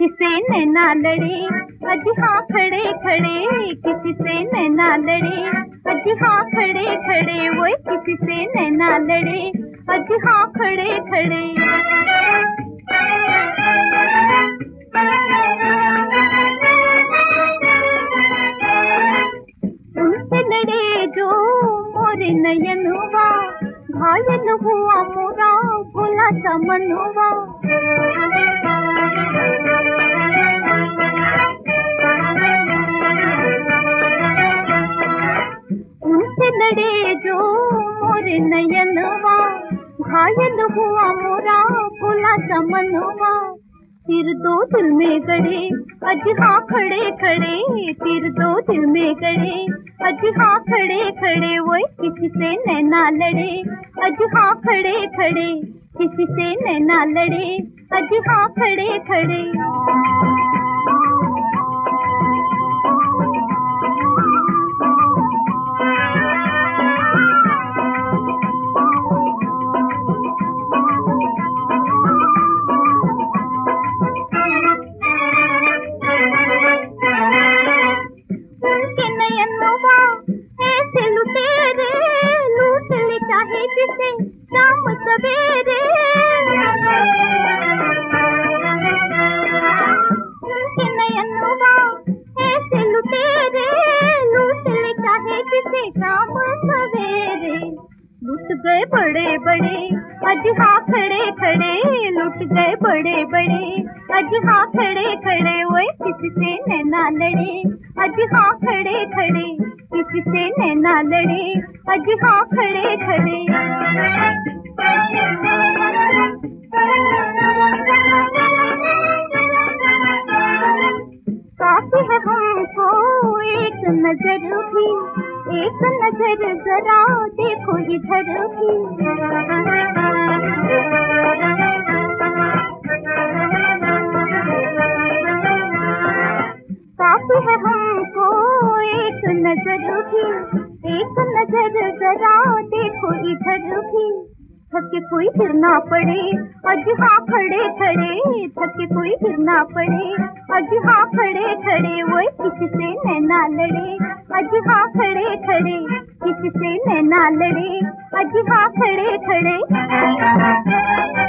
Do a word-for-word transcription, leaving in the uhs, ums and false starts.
किसी से नैना लड़े, अज हाँ खड़े खड़े, किसी से नैना लड़े, अज हाँ खड़े खड़े, वो किसी से नैना लड़े, अज हाँ खड़े खड़े। उनसे लड़े जो मोरे नयनवा, घायल हुआ मोरा भोला सा मनवा। उनसे लड़े जो मोरे नयनवा, घायल हुआ मोरा भोला सा मनवा। तीर दो दिल में गड़े, अज हाँ खड़े खड़े, तीर दो दिल में गड़े, अज हाँ खड़े खड़े, वो किसी से नैना लड़े, अज हाँ खड़े खड़े, किसी से नैना लड़े, अज हाँ खड़े खड़े। ऐसे लुटेरे लूट ले चाहे जिसे शाम सवेरे, उनके नयनवा ऐसे लुटेरे लूट ले चाहे जिसे शाम सवेरे। लुट गए बड़े बड़े, अज हाँ खड़े खड़े, लुट गए बड़े बड़े, अज हाँ खड़े खड़े, वो किसी से नैना लड़े, अज हाँ खड़े खड़े, किसी से नैना लड़े, अज हाँ खड़े खड़े। काफी है हमको एक नजर भी, एक नजर जरा देखो इधर भी। काफी है हमको एक नजर भी, एक नजर जरा देखो इधर भी। थके कोई फिर ना पड़े, अज हाँ खड़े खड़े, थके कोई फिर ना पड़े, अज हाँ खड़े खड़े, वो किसी से नैना लड़े, अज हाँ खड़े खड़े, किसी से नैना लड़े, अज हाँ खड़े खड़े।